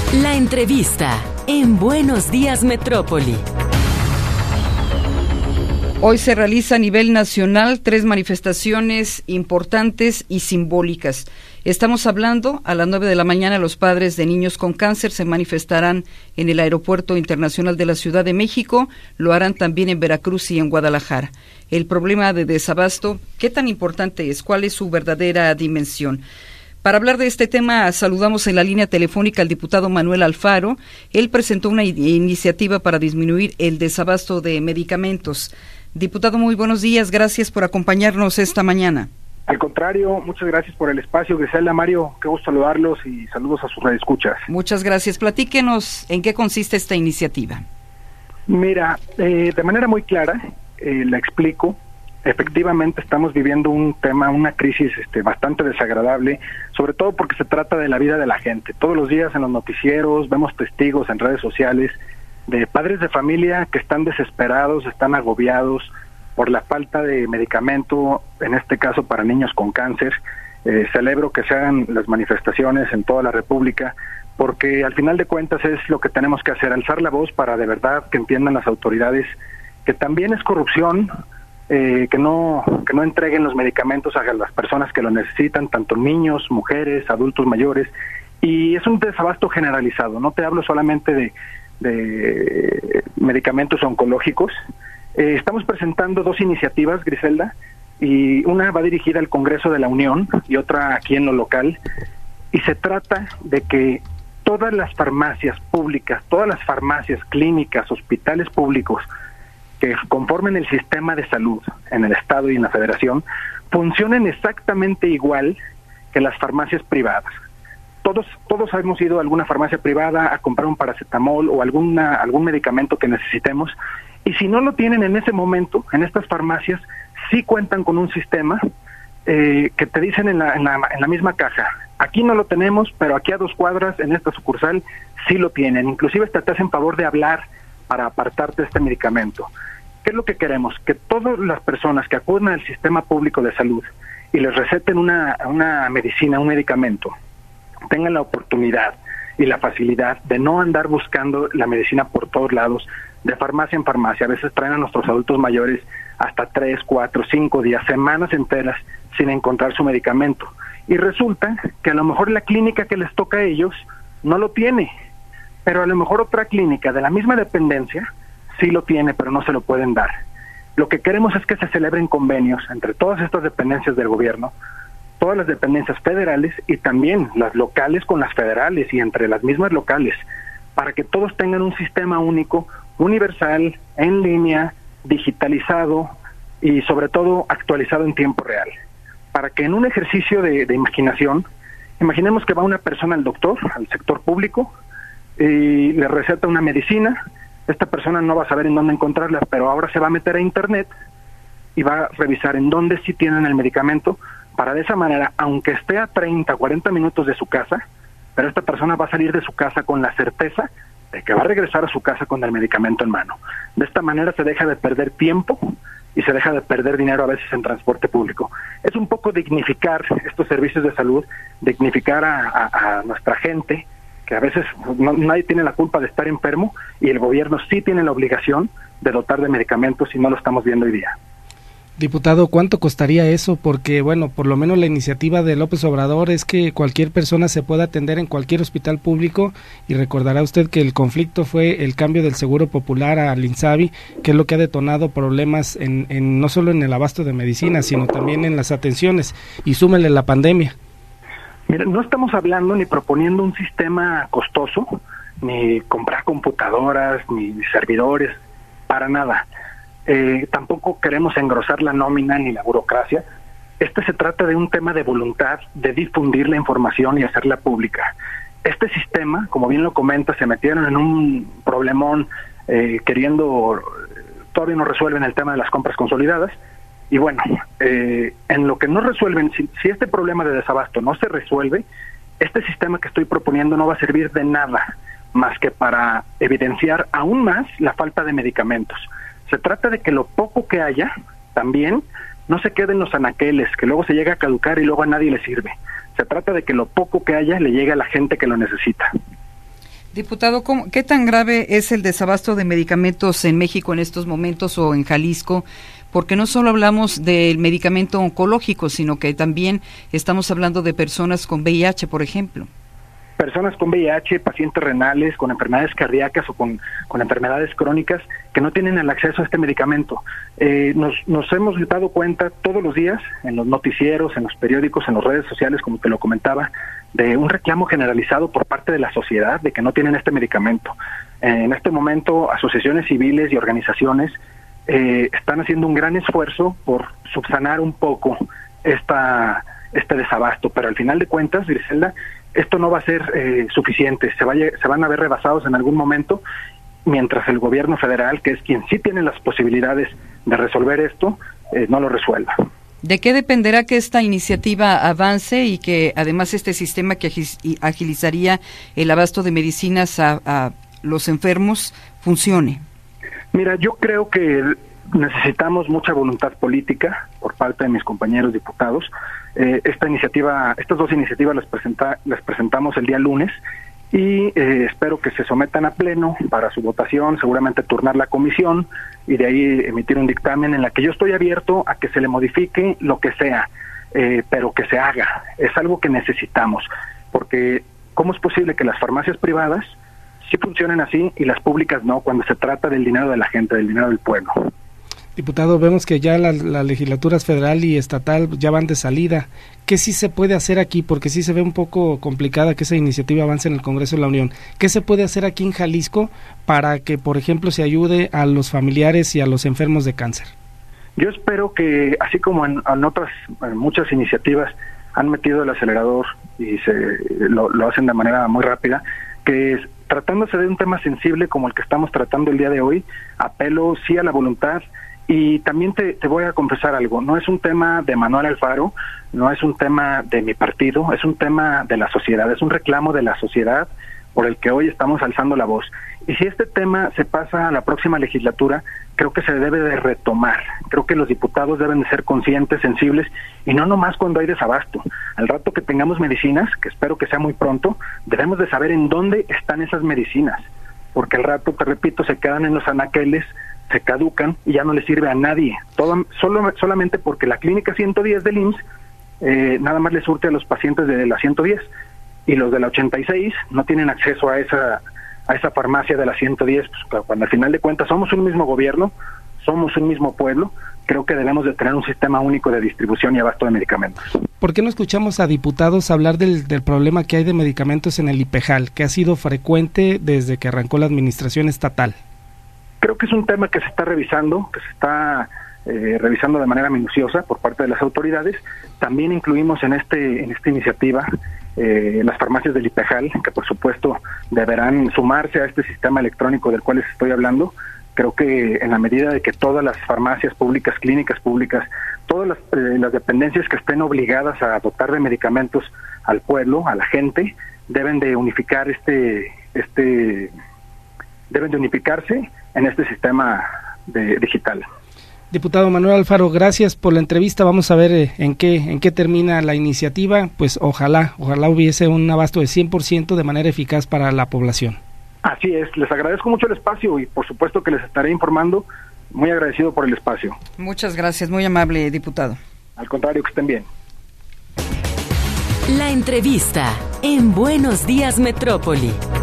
La entrevista en Buenos Días Metrópoli. Hoy se realiza a nivel nacional 3 manifestaciones importantes y simbólicas. Estamos hablando, a las 9 de la mañana, los padres de niños con cáncer se manifestarán en el Aeropuerto Internacional de la Ciudad de México, lo harán también en Veracruz y en Guadalajara. El problema de desabasto, ¿qué tan importante es? ¿Cuál es su verdadera dimensión? Para hablar de este tema, saludamos en la línea telefónica al diputado Manuel Alfaro. Él presentó una iniciativa para disminuir el desabasto de medicamentos. Diputado, muy buenos días. Gracias por acompañarnos esta mañana. Al contrario, muchas gracias por el espacio. Griselda, Mario, qué gusto saludarlos y saludos a sus radioescuchas. Muchas gracias. Platíquenos en qué consiste esta iniciativa. Mira, de manera muy clara, la explico. Efectivamente estamos viviendo una crisis bastante desagradable, sobre todo porque se trata de la vida de la gente. Todos los días en los noticieros vemos testigos en redes sociales de padres de familia que están desesperados, están agobiados por la falta de medicamento, en este caso para niños con cáncer. Celebro que se hagan las manifestaciones en toda la República, porque al final de cuentas es lo que tenemos que hacer, alzar la voz para de verdad que entiendan las autoridades que también es corrupción, que no entreguen los medicamentos a las personas que lo necesitan, tanto niños, mujeres, adultos mayores, y es un desabasto generalizado. No te hablo solamente de medicamentos oncológicos. Estamos presentando 2 iniciativas, Griselda, y una va dirigida al Congreso de la Unión y otra aquí en lo local, y se trata de que todas las farmacias públicas, todas las farmacias, clínicas, hospitales públicos que conformen el sistema de salud en el Estado y en la Federación funcionen exactamente igual que las farmacias privadas. Todos hemos ido a alguna farmacia privada a comprar un paracetamol o algún medicamento que necesitemos, y si no lo tienen en ese momento, en estas farmacias sí cuentan con un sistema que te dicen en la misma caja: aquí no lo tenemos, pero aquí a 2 cuadras en esta sucursal sí lo tienen. Inclusive te hacen favor de hablar para apartarte este medicamento. ¿Qué es lo que queremos? Que todas las personas que acuden al sistema público de salud y les receten una medicina, un medicamento, tengan la oportunidad y la facilidad de no andar buscando la medicina por todos lados, de farmacia en farmacia. A veces traen a nuestros adultos mayores hasta 3, 4, 5 días, semanas enteras sin encontrar su medicamento. Y resulta que a lo mejor la clínica que les toca a ellos no lo tiene, pero a lo mejor otra clínica de la misma dependencia sí lo tiene, pero no se lo pueden dar. Lo que queremos es que se celebren convenios entre todas estas dependencias del gobierno, todas las dependencias federales y también las locales con las federales y entre las mismas locales, para que todos tengan un sistema único, universal, en línea, digitalizado y sobre todo actualizado en tiempo real. Para que en un ejercicio de imaginación, imaginemos que va una persona al doctor, al sector público, y le receta una medicina. Esta persona no va a saber en dónde encontrarla, pero ahora se va a meter a internet y va a revisar en dónde sí tienen el medicamento, para de esa manera, aunque esté a 30, 40 minutos de su casa, pero esta persona va a salir de su casa con la certeza de que va a regresar a su casa con el medicamento en mano. De esta manera se deja de perder tiempo y se deja de perder dinero a veces en transporte público. Es un poco dignificar estos servicios de salud, dignificar a nuestra gente, que a veces nadie tiene la culpa de estar enfermo y el gobierno sí tiene la obligación de dotar de medicamentos y no lo estamos viendo hoy día. Diputado, ¿cuánto costaría eso? Porque, bueno, por lo menos la iniciativa de López Obrador es que cualquier persona se pueda atender en cualquier hospital público, y recordará usted que el conflicto fue el cambio del Seguro Popular al INSABI, que es lo que ha detonado problemas no solo en el abasto de medicinas, sino también en las atenciones, y súmele la pandemia. Mira, no estamos hablando ni proponiendo un sistema costoso, ni comprar computadoras, ni servidores, para nada. Tampoco queremos engrosar la nómina ni la burocracia. Se trata de un tema de voluntad de difundir la información y hacerla pública. Este sistema, como bien lo comenta, se metieron en un problemón todavía no resuelven el tema de las compras consolidadas. Y bueno, en lo que no resuelven, si este problema de desabasto no se resuelve, este sistema que estoy proponiendo no va a servir de nada más que para evidenciar aún más la falta de medicamentos. Se trata de que lo poco que haya también no se quede en los anaqueles, que luego se llega a caducar y luego a nadie le sirve. Se trata de que lo poco que haya le llegue a la gente que lo necesita. Diputado, ¿qué tan grave es el desabasto de medicamentos en México en estos momentos o en Jalisco? Porque no solo hablamos del medicamento oncológico, sino que también estamos hablando de personas con VIH, por ejemplo. Personas con VIH, pacientes renales, con enfermedades cardíacas o con enfermedades crónicas que no tienen el acceso a este medicamento. Nos hemos dado cuenta todos los días en los noticieros, en los periódicos, en las redes sociales, como te lo comentaba, de un reclamo generalizado por parte de la sociedad de que no tienen este medicamento. En este momento, asociaciones civiles y organizaciones están haciendo un gran esfuerzo por subsanar un poco este desabasto, pero al final de cuentas, Griselda, esto no va a ser suficiente, se van a ver rebasados en algún momento, mientras el gobierno federal, que es quien sí tiene las posibilidades de resolver esto, no lo resuelva. ¿De qué dependerá que esta iniciativa avance y que además este sistema que agilizaría el abasto de medicinas a los enfermos funcione? Mira, yo creo que necesitamos mucha voluntad política por parte de mis compañeros diputados. Estas dos iniciativas las presentamos el día lunes y espero que se sometan a pleno para su votación, seguramente turnar la comisión y de ahí emitir un dictamen en la que yo estoy abierto a que se le modifique lo que sea, pero que se haga. Es algo que necesitamos, porque ¿cómo es posible que las farmacias privadas sí funcionen así y las públicas no, cuando se trata del dinero de la gente, del dinero del pueblo? Diputado, vemos que ya las legislaturas federal y estatal ya van de salida. ¿Qué sí se puede hacer aquí? Porque sí se ve un poco complicada que esa iniciativa avance en el Congreso de la Unión. ¿Qué se puede hacer aquí en Jalisco para que, por ejemplo, se ayude a los familiares y a los enfermos de cáncer? Yo espero que, así como en muchas iniciativas han metido el acelerador y lo hacen de manera muy rápida, que tratándose de un tema sensible como el que estamos tratando el día de hoy, apelo sí a la voluntad. Y también te voy a confesar algo, no es un tema de Manuel Alfaro, no es un tema de mi partido, es un tema de la sociedad, es un reclamo de la sociedad por el que hoy estamos alzando la voz. Y si este tema se pasa a la próxima legislatura, creo que se debe de retomar. Creo que los diputados deben de ser conscientes, sensibles, y no nomás cuando hay desabasto. Al rato que tengamos medicinas, que espero que sea muy pronto, debemos de saber en dónde están esas medicinas, porque al rato, te repito, se quedan en los anaqueles, se caducan y ya no le sirve a nadie, solamente porque la clínica 110 del IMSS nada más le surte a los pacientes de la 110 y los de la 86 no tienen acceso a esa farmacia de la 110, pues, cuando al final de cuentas somos un mismo gobierno, somos un mismo pueblo. Creo que debemos de tener un sistema único de distribución y abasto de medicamentos. ¿Por qué no escuchamos a diputados hablar del problema que hay de medicamentos en el IPEJAL, que ha sido frecuente desde que arrancó la administración estatal? Creo que es un tema que se está revisando, revisando de manera minuciosa por parte de las autoridades. También incluimos en esta iniciativa las farmacias del IPEJAL, que por supuesto deberán sumarse a este sistema electrónico del cual les estoy hablando. Creo que en la medida de que todas las farmacias públicas, clínicas públicas, todas las dependencias que estén obligadas a dotar de medicamentos al pueblo, a la gente, deben de unificarse en este sistema digital. Diputado Manuel Alfaro, gracias por la entrevista. Vamos a ver en qué termina la iniciativa. Pues ojalá hubiese un abasto de 100% de manera eficaz para la población. Así es, les agradezco mucho el espacio y por supuesto que les estaré informando. Muy agradecido por el espacio. Muchas gracias, muy amable, diputado. Al contrario, que estén bien. La entrevista en Buenos Días Metrópoli.